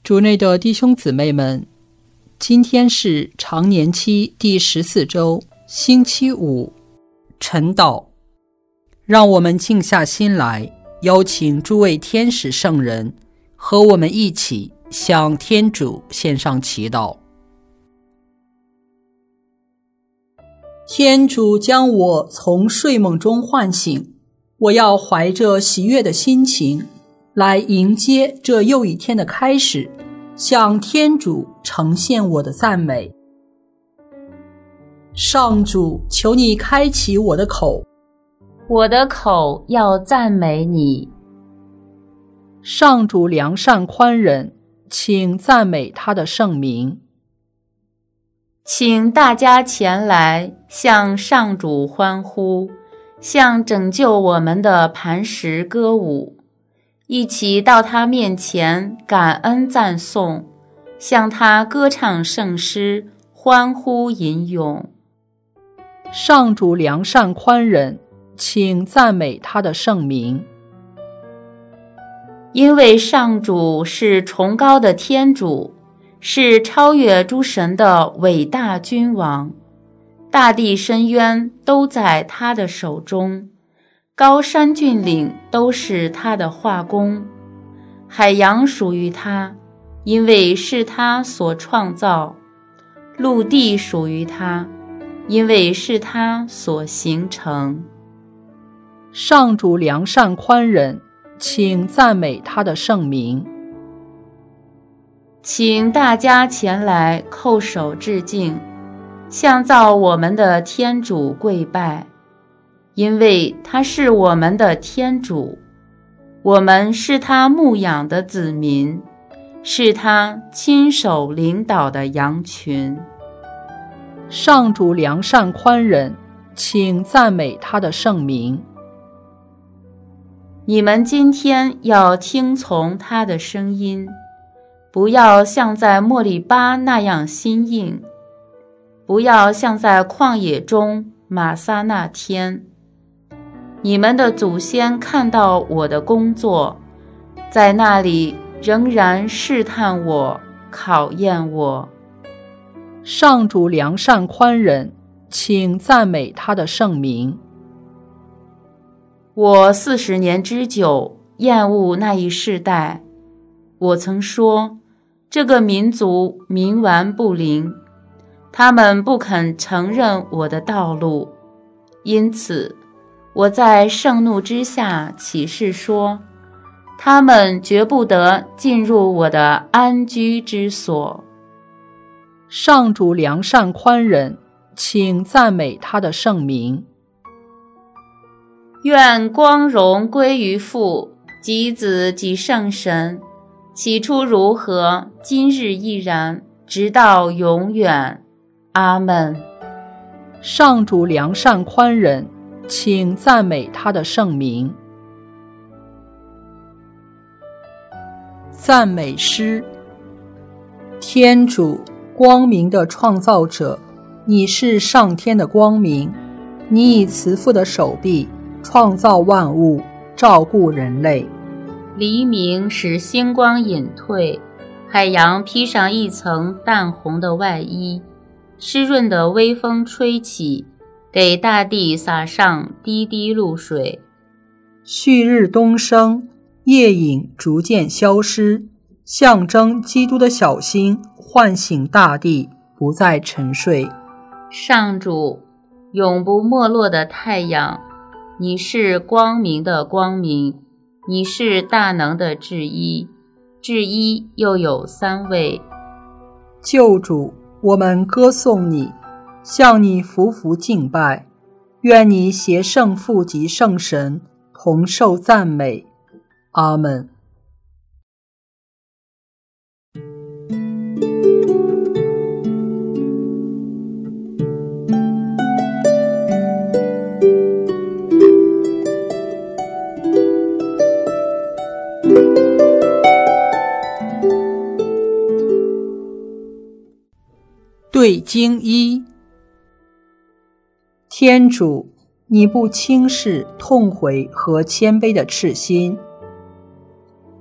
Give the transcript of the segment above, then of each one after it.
主内的弟兄姊妹们，今天是常年期第14周，星期五，晨祷。让我们静下心来，邀请诸位天使圣人和我们一起向天主献上祈祷。天主将我从睡梦中唤醒，我要怀着喜悦的心情来迎接这又一天的开始，向天主呈现我的赞美。上主，求你开启我的口， 我的口要赞美你。 上主良善宽仁，请赞美他的圣名。 请大家前来向上主欢呼，向拯救我们的磐石歌舞，一起到他面前感恩赞颂，向他歌唱圣诗，欢呼吟咏。 上主良善宽仁，请赞美他的圣名。 因为上主是崇高的天主，是超越诸神的伟大君王，大地深渊都在他的手中，高山峻岭都是他的画工，海洋属于他，因为是他所创造，陆地属于他，因为是他所形成。 上主良善宽仁，请赞美他的圣名。 请大家前来叩首致敬，向造我们的天主跪拜，因为他是我们的天主，我们是他牧养的子民，是他亲手领导的羊群。 上主良善宽仁，请赞美他的圣名。 你们今天要听从他的声音，不要像在莫利巴那样心硬，不要像在旷野中玛撒那天。你们的祖先看到我的工作，在那里仍然试探我，考验我。 上主良善宽仁，请赞美他的圣名。 我40年之久厌恶那一世代，我曾说，这个民族冥顽不灵，他们不肯承认我的道路，因此我在盛怒之下起誓说，他们绝不得进入我的安居之所。 上主良善宽仁，请赞美他的圣名。 愿光荣归于父及子及圣神，起初如何，今日亦然，直到永远。阿们。 上主良善宽仁，请赞美他的圣名。赞美诗。天主，光明的创造者，你是上天的光明，你以慈父的手臂创造万物，照顾人类。 黎明使星光隐退，海洋披上一层淡红的外衣，湿润的微风吹起，给大地洒上滴滴露水。 旭日东升，夜影逐渐消失，象征基督的小星唤醒大地，不再沉睡。 上主，永不没落的太阳，你是光明的光明，你是大能的至一，至一又有3位。 救主，我们歌颂你，向你匍匐敬拜，愿你携圣父及圣神同受赞美。阿们。对经一。天主，你不轻视痛悔和谦卑的赤心。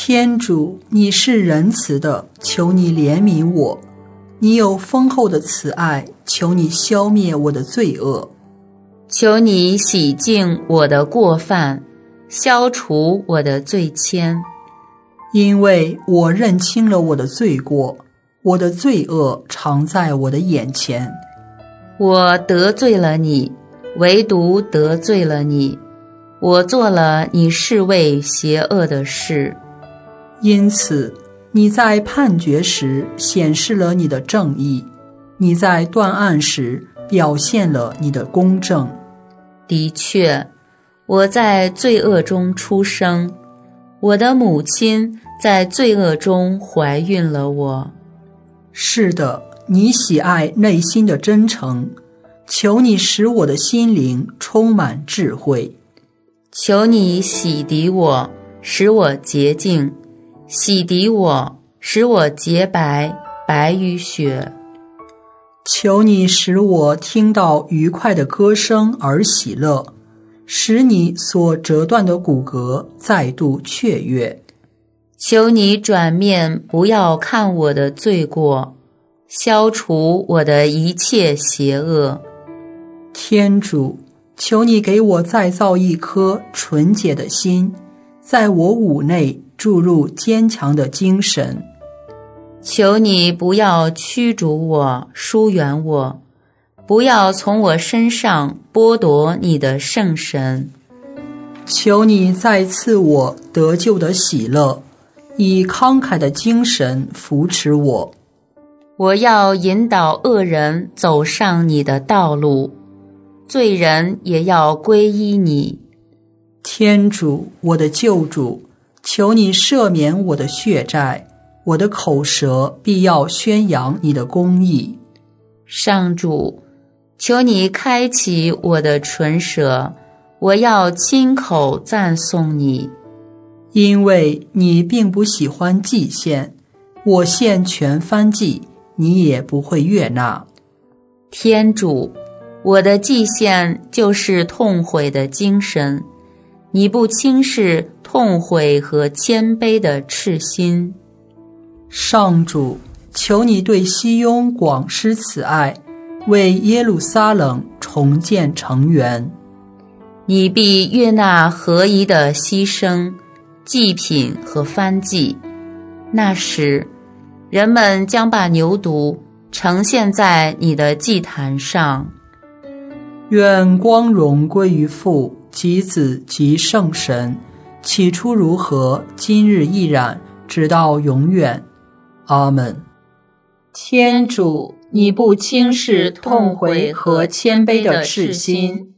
天主，你是仁慈的，求你怜悯我。你有丰厚的慈爱，求你消灭我的罪恶。 求你洗净我的过犯，消除我的罪愆。 因为我认清了我的罪过，我的罪恶常在我的眼前。 我得罪了你，唯独得罪了你，我做了你视为邪恶的事。 因此，你在判决时显示了你的正义，你在断案时表现了你的公正。 的确，我在罪恶中出生，我的母亲在罪恶中怀孕了我。 是的，你喜爱内心的真诚，求你使我的心灵充满智慧。 求你洗涤我，使我洁净，洗涤我，使我洁白，白于雪。 求你使我听到愉快的歌声而喜乐，使你所折断的骨骼再度雀跃。 求你转面不要看我的罪过，消除我的一切邪恶。 天主，求你给我再造一颗纯洁的心，在我五内注入坚强的精神。 求你不要驱逐我，疏远我，不要从我身上剥夺你的圣神。 求你再赐我得救的喜乐，以慷慨的精神扶持我。 我要引导恶人走上你的道路，罪人也要皈依你。 天主，我的救主，求你赦免我的血债，我的口舌必要宣扬你的公义。 上主，求你开启我的唇舌，我要亲口赞颂你。 因为你并不喜欢祭献，我献全燔祭，你也不会悦纳。 天主，我的祭献就是痛悔的精神，你不轻视痛悔和谦卑的赤心。 上主，求你对西雍广施慈爱，为耶路撒冷重建城垣。 你必悦纳合宜的牺牲、祭品和燔祭。那时，人们将把牛犊呈现在你的祭坛上。 愿光荣归于父及子及圣神，起初如何，今日亦然，直到永远。阿们。天主，你不轻视痛悔和谦卑的赤心。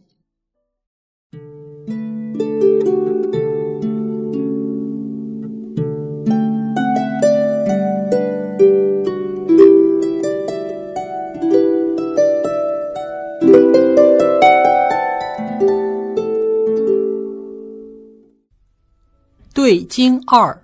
对经2。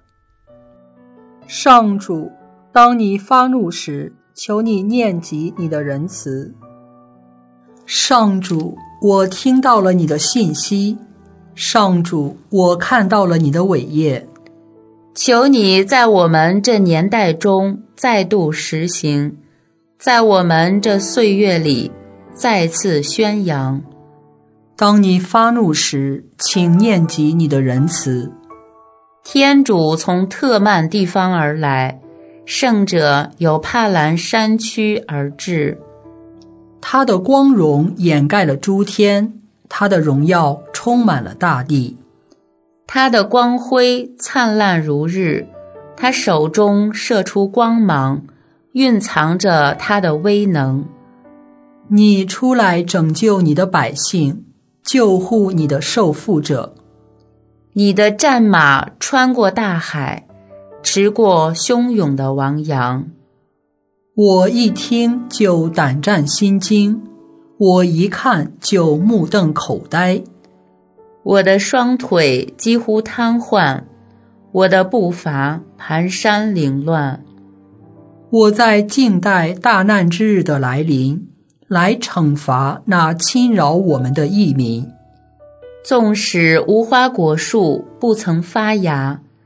上主，当你发怒时，求你念及你的仁慈。上主，我听到了你的信息。上主，我看到了你的伟业。 求你在我们这年代中再度实行，在我们这岁月里再次宣扬。 当你发怒时，请念及你的仁慈。 天主从特曼地方而来，圣者由帕兰山区而至。 他的光荣掩盖了诸天，他的荣耀充满了大地。 他的光辉灿烂如日，他手中射出光芒，蕴藏着他的威能。 你出来拯救你的百姓，救护你的受缚者。 你的战马穿过大海，驰过汹涌的汪洋。 我一听就胆战心惊，我一看就目瞪口呆。 我的双腿几乎瘫痪，我的步伐蹒跚凌乱。 我在静待大难之日的来临，来惩罚那侵扰我们的异民。 纵使无花果树不曾发芽，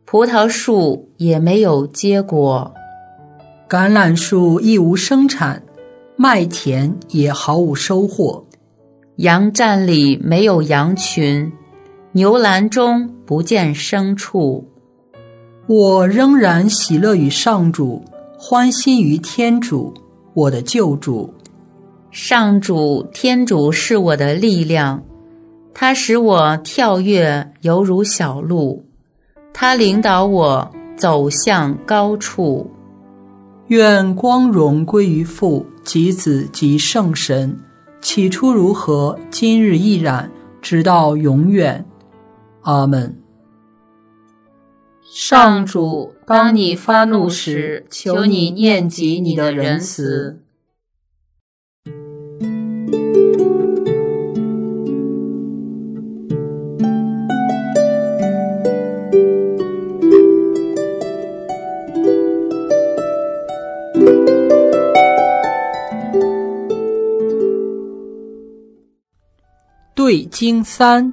葡萄树也没有结果， 橄榄树亦无生产，麦田也毫无收获。 羊站里没有羊群，牛栏中不见牲畜。 我仍然喜乐于上主，欢欣于天主，我的救主。 上主天主是我的力量，他使我跳跃犹如小鹿，他领导我走向高处。 愿光荣归于父及子及圣神，起初如何，今日亦然，直到永远。阿们。 上主，当你发怒时，求你念及你的仁慈。 对经3。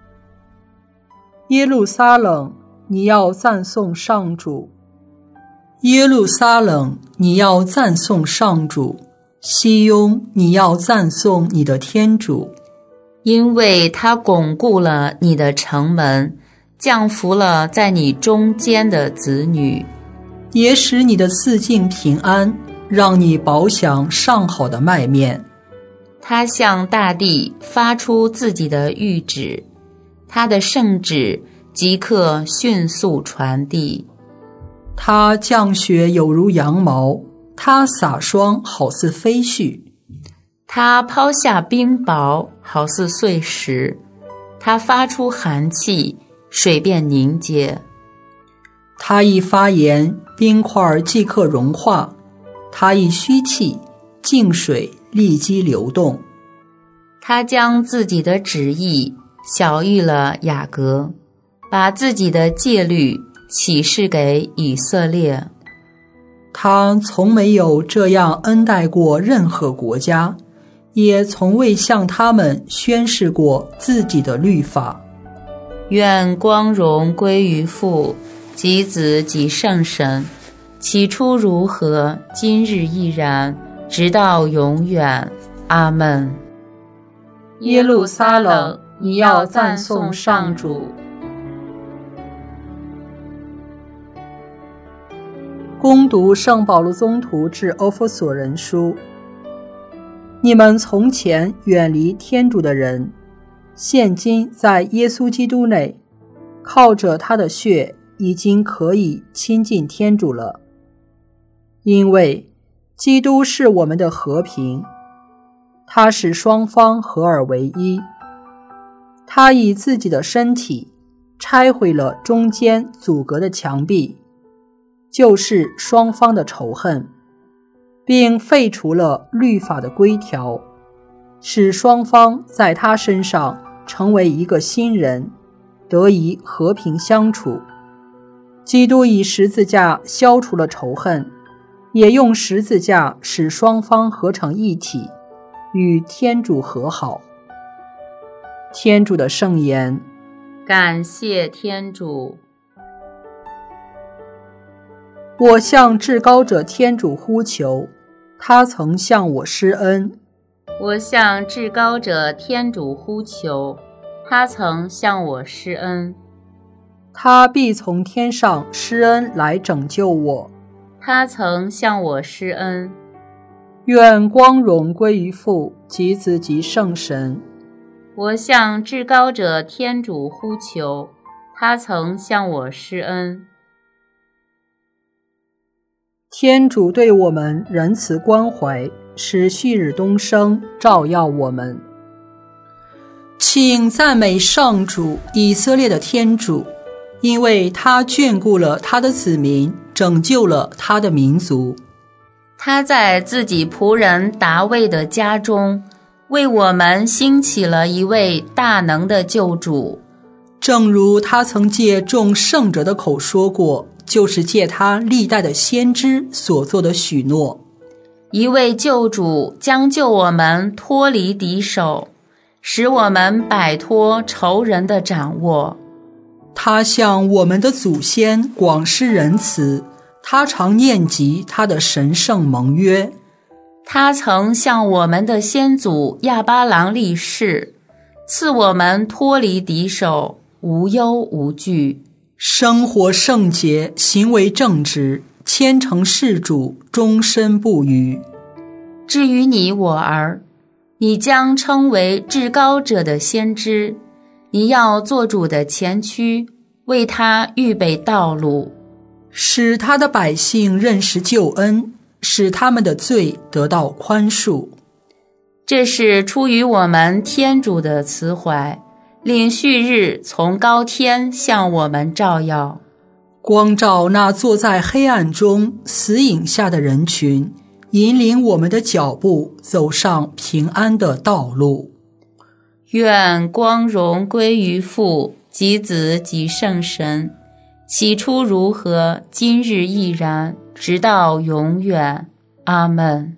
耶路撒冷，你要赞颂上主。耶路撒冷，你要赞颂上主。西雍，你要赞颂你的天主。 因为他巩固了你的城门，降服了在你中间的子女， 也使你的四境平安，让你饱享上好的麦面。 他向大地发出自己的谕旨，他的圣旨即刻迅速传递。 他降雪有如羊毛，他洒霜好似飞絮。 他抛下冰雹好似碎石，他发出寒气，水便凝结。 他一发言，冰块即刻融化；他一吁气，静水立即流动。 他将自己的旨意晓谕了雅各，把自己的戒律启示给以色列。 他从没有这样恩待过任何国家，也从未向他们宣示过自己的律法。 愿光荣归于父及子及圣神，起初如何，今日亦然，直到永远。阿们。耶路撒冷，你要赞颂上主。 恭读圣保禄宗徒致欧弗所人书。你们从前远离天主的人，现今在耶稣基督内，靠着他的血已经可以亲近天主了。因为基督是我们的和平，他使双方合而为一。他以自己的身体拆毁了中间阻隔的墙壁，就是双方的仇恨，并废除了律法的规条，使双方在他身上成为一个新人，得以和平相处。基督以十字架消除了仇恨，也用十字架使双方合成一体，与天主和好。天主的圣言。 感谢天主。 我向至高者天主呼求，他曾向我施恩。 我向至高者天主呼求，他曾向我施恩。 他必从天上施恩来拯救我。 他曾向我施恩。 愿光荣归于父及子及圣神。 我向至高者天主呼求，他曾向我施恩。 天主对我们仁慈关怀，使旭日东升，照耀我们。请赞美上主，以色列的天主，因为他眷顾了他的子民，拯救了他的民族。 他在自己仆人达味的家中，为我们兴起了一位大能的救主， 正如他曾借众圣者的口说过，就是借他历代的先知所做的许诺。 一位救主将救我们脱离敌手，使我们摆脱仇人的掌握。 他向我们的祖先广施仁慈，他常念及他的神圣盟约。 他曾向我们的先祖亚巴郎立誓，赐我们脱离敌手，无忧无惧， 生活圣洁，行为正直，虔诚事主，终身不渝。 至于你我儿，你将称为至高者的先知，你要做主的前驱，为他预备道路， 使他的百姓认识救恩，使他们的罪得到宽恕。 这是出于我们天主的慈怀，令旭日从高天向我们照耀， 光照那坐在黑暗中死影下的人群，引领我们的脚步走上平安的道路。 愿光荣归于父及子及圣神，起初如何，今日亦然，直到永远。阿们。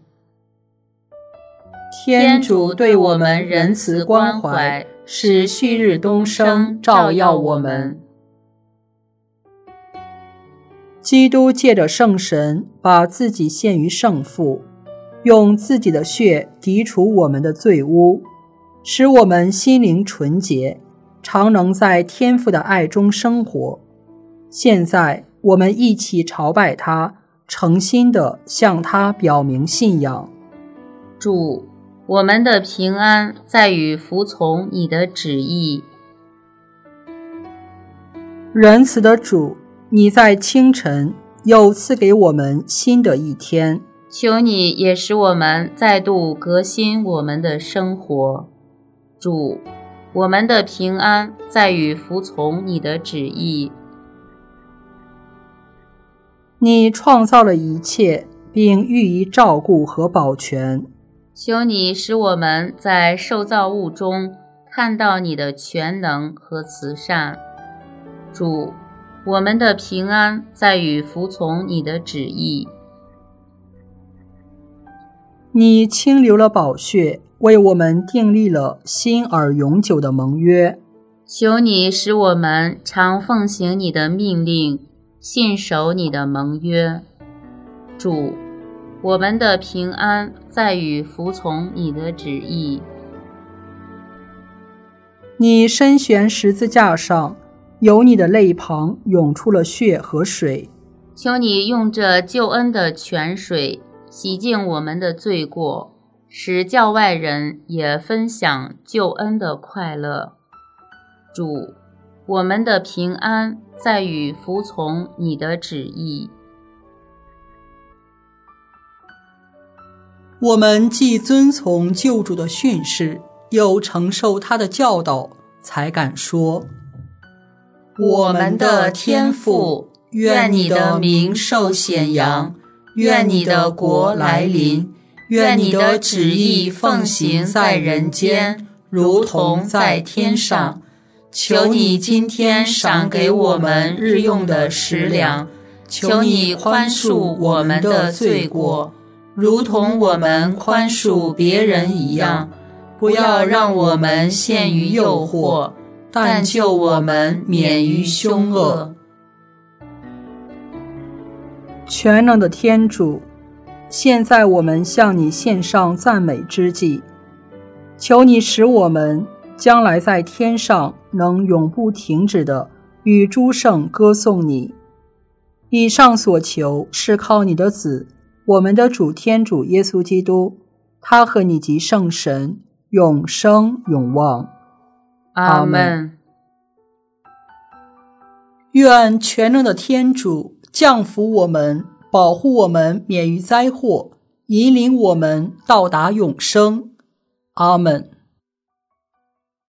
天主对我们仁慈关怀，使旭日东升，照耀我们。基督借着圣神，把自己献于圣父，用自己的血涤除我们的罪污，使我们心灵纯洁，常能在天父的爱中生活。现在我们一起朝拜他，诚心地向他表明信仰。 主，我们的平安在于服从你的旨意。 仁慈的主，你在清晨又赐给我们新的一天， 求你也使我们再度革新我们的生活。主，我们的平安在于服从你的旨意。 你创造了一切，并予以照顾和保全。 求你使我们在受造物中看到你的全能和慈善。主，我们的平安在于服从你的旨意。 你倾流了宝血，为我们订立了新而永久的盟约。 求你使我们常奉行你的命令，信守你的盟约。主，我们的平安在于服从你的旨意。 你身悬十字架上，由你的肋旁涌出了血和水。 求你用这救恩的泉水洗净我们的罪过，使教外人也分享救恩的快乐。主，我们的平安在于服从你的旨意。 我们既遵从救主的训示，又承受他的教导，才敢说： 我们的天父，愿你的名受显扬，愿你的国来临，愿你的旨意奉行在人间，如同在天上。求你今天赏给我们日用的食粮，求你宽恕我们的罪过，如同我们宽恕别人一样，不要让我们陷于诱惑，但救我们免于凶恶。 全能的天主，现在我们向你献上赞美之祭，求你使我们将来在天上能永不停止地与诸圣歌颂你。以上所求是靠你的子，我们的主天主耶稣基督，他和你及圣神永生永旺。 阿们。 愿全能的天主降福我们，保护我们免于灾祸，引领我们到达永生。阿们。